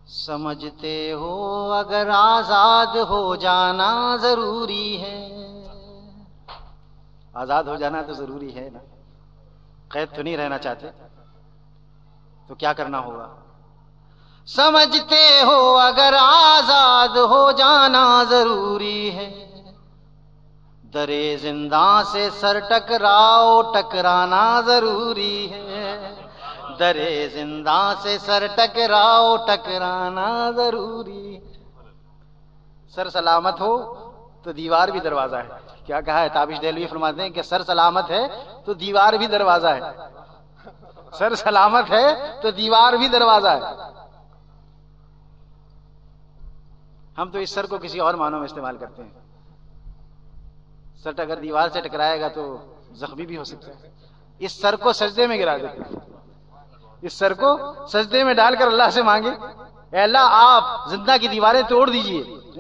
سمجھتے ہو اگر آزاد ہو جانا ضروری ہے. آزاد ہو جانا تو ضروری ہے نا، قید تو نہیں رہنا چاہتے، تو کیا کرنا ہوگا؟ سمجھتے ہو اگر آزاد ہو جانا ضروری ہے، درے زنداں سے سر ٹکراؤ ٹکرانا ضروری ہے. درے زنداں سے سر ٹکراؤ ٹکرانا ضروری. سر سلامت ہو تو دیوار بھی دروازہ ہے. کیا کہا ہے تابش دہلوی؟ فرماتے ہیں کہ سر سلامت ہے تو دیوار بھی دروازہ ہے. سر سلامت ہے تو دیوار بھی دروازہ ہے. ہم تو اس سر کو کسی اور معنوں میں استعمال کرتے ہیں. سر اگر دیوار سے ٹکرائے گا تو زخمی بھی ہو سکتا ہے. اس سر کو سجدے میں گرا دیتے ہیں. اس سر کو سجدے میں ڈال کر اللہ سے مانگے، اے اللہ آپ زندہ کی دیواریں توڑ دیجئے،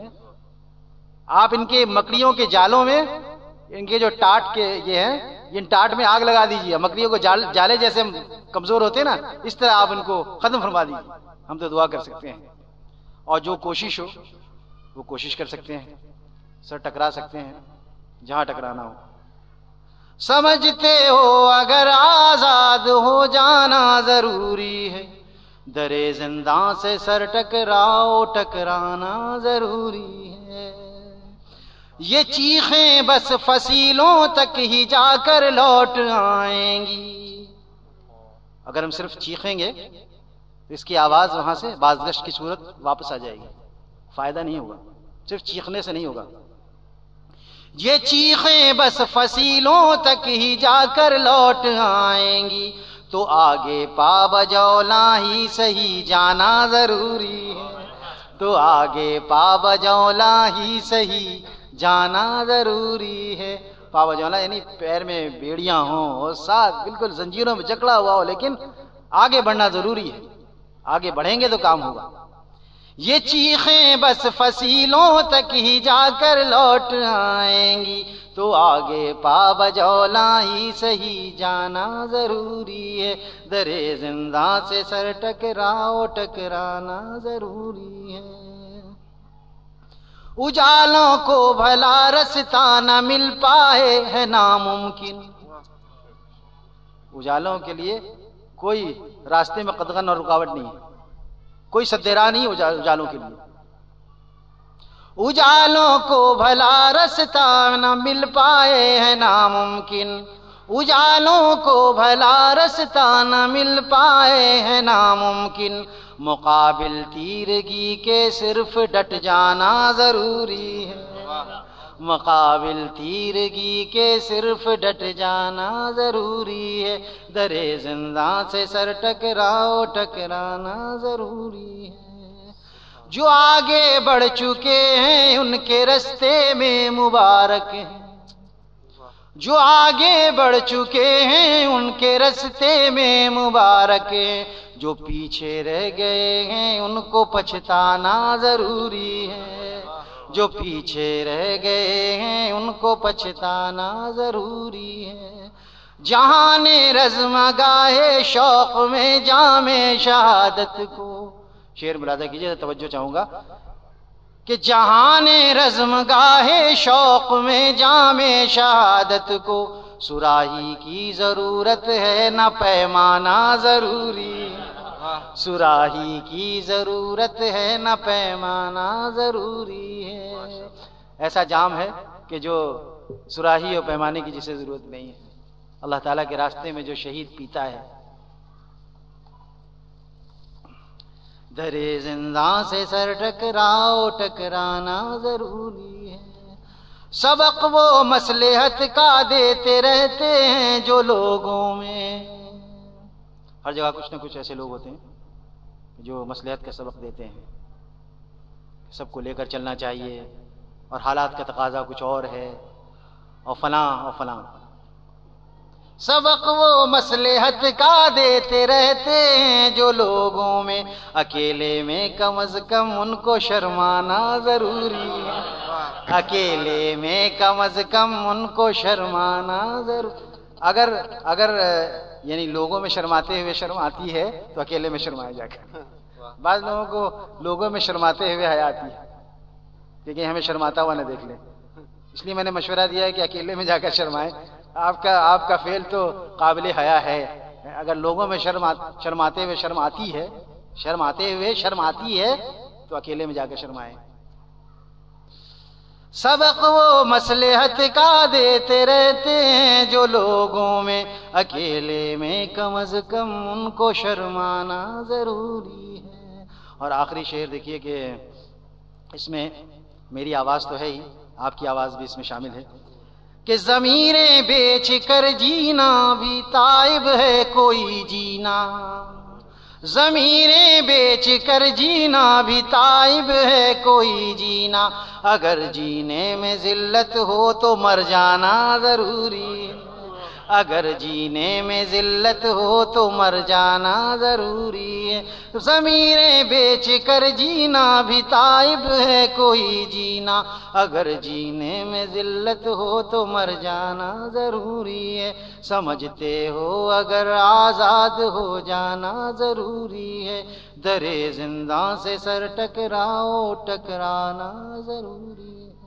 آپ ان کے مکڑیوں کے جالوں میں، ان کے جو ٹاٹ کے یہ ہیں، ان ٹاٹ میں آگ لگا دیجئے. مکڑیوں کو جالے جیسے کمزور ہوتے ہیں نا، اس طرح آپ ان کو ختم فرما دیجئے. ہم تو دعا کر سکتے ہیں. اور جو کوشش ہو وہ کوشش کر سکتے ہیں، سر ٹکرا سکتے ہیں جہاں ٹکرانا ہو. سمجھتے ہو اگر آزاد ہو جانا ضروری ہے، درے زنداں سے سر ٹکراؤ ٹکرانا ضروری ہے. یہ چیخیں بس فصیلوں تک ہی جا کر لوٹ آئیں گی. اگر ہم صرف چیخیں گے تو اس کی آواز وہاں سے بازگشت کی صورت واپس آ جائے گی، فائدہ نہیں ہوگا. صرف چیخنے سے نہیں ہوگا. یہ چیخیں بس فصیلوں تک ہی جا کر لوٹ آئیں گی، تو آگے پا بجولا ہی صحیح جانا ضروری ہے. تو آگے پا بجولا ہی صحیح جانا ضروری ہے. پا بجولا یعنی پیر میں بیڑیاں ہوں اور ساتھ بالکل زنجیروں میں جکڑا ہوا ہو، لیکن آگے بڑھنا ضروری ہے. آگے بڑھیں گے تو کام ہوگا. یہ چیخیں بس فصیلوں تک ہی جا کر لوٹ آئیں گی، تو آگے پا بجولا ہی صحیح جانا ضروری ہے. درے زنداں سے سر ٹکراؤ ٹکرانا ضروری ہے. اجالوں کو بھلا رستہ نہ مل پائے ہے ناممکن. اجالوں کے لیے کوئی راستے میں قدغن اور رکاوٹ نہیں ہے، کوئی سدراہ نہیں اجالوں کے لیے. اجالوں کو بھلا رستہ نہ مل پائے ہے ناممکن. اجالوں کو بھلا رستہ نہ مل پائے ہے ناممکن. مقابل تیرگی کے صرف ڈٹ جانا ضروری ہے. مقابل تیرگی کے صرف ڈٹ جانا ضروری ہے. درے زنداں سے سر ٹکراؤ ٹکرانا ضروری ہے. جو آگے بڑھ چکے ہیں ان کے رستے میں مبارک ہیں. جو آگے بڑھ چکے ہیں ان کے رستے میں مبارک ہیں. جو پیچھے رہ گئے ہیں ان کو پچھتانا ضروری ہے. جو پیچھے رہ گئے ہیں ان کو پچھتانا ضروری ہے. جہاں رزم گاہے شوق میں جام شہادت کو، شعر ملاحظہ کیجیے، توجہ چاہوں گا کہ جہان رزم گاہے شوق میں جام شہادت کو، صراحی کی ضرورت ہے نہ پیمانہ ضروری. صراحی کی ضرورت ہے نہ پیمانہ ضروری ہے. ایسا جام ہے کہ جو صراحی اور پیمانے کی جسے ضرورت نہیں ہے. اللہ تعالیٰ کے راستے میں جو شہید پیتا ہے. درے زنداں سے سر ٹکراؤ ٹکرانا ضروری ہے. سبق وہ مصلحت کا دیتے رہتے ہیں جو لوگوں میں، ہر جگہ کچھ نہ کچھ ایسے لوگ ہوتے ہیں جو مصلحت کا سبق دیتے ہیں. سب کو لے کر چلنا چاہیے اور حالات کا تقاضا کچھ اور ہے اور فلاں اور فلاں. سبق وہ مصلحت کا دیتے رہتے ہیں جو لوگوں میں، اکیلے میں کم از کم ان کو شرمانا ضروری ہے. اکیلے میں کم از کم ان کو شرمانا ضروری. اگر یعنی لوگوں میں شرماتے ہوئے شرم آتی ہے تو اکیلے میں شرمائے جا کر. بعض لوگوں کو لوگوں میں شرماتے ہوئے حیا آتی ہے کہ کہیں ہمیں شرماتا ہوا نہ دیکھ لیں، اس لیے میں نے مشورہ دیا ہے کہ اکیلے میں جا کر شرمائیں. آپ کا فعل تو قابل حیا ہے. اگر لوگوں میں شرماتے ہوئے شرم آتی ہے تو اکیلے میں جا کر شرمائیں. سبق وہ مصلحت کا دیتے رہتے ہیں جو لوگوں میں اکیلے میں کم از کم ان کو شرمانا ضروری ہے. اور آخری شعر دیکھیے کہ اس میں میری آواز تو ہے ہی، آپ کی آواز بھی اس میں شامل ہے کہ ضمیریں بیچ کر جینا بھی تائب ہے کوئی جینا، ضمیریں بیچ کر جینا بھی تائب ہے کوئی جینا، اگر جینے میں ذلت ہو تو مر جانا ضروری ہے، اگر جینے میں ذلت ہو تو مر جانا ضروری ہے. ضمیریں بیچ کر جینا بھی تائب ہے کوئی جینا، اگر جینے میں ذلت ہو تو مر جانا ضروری ہے. سمجھتے ہو اگر آزاد ہو جانا ضروری ہے، درے زنداں سے سر ٹکراؤ ٹکرانا ضروری ہے.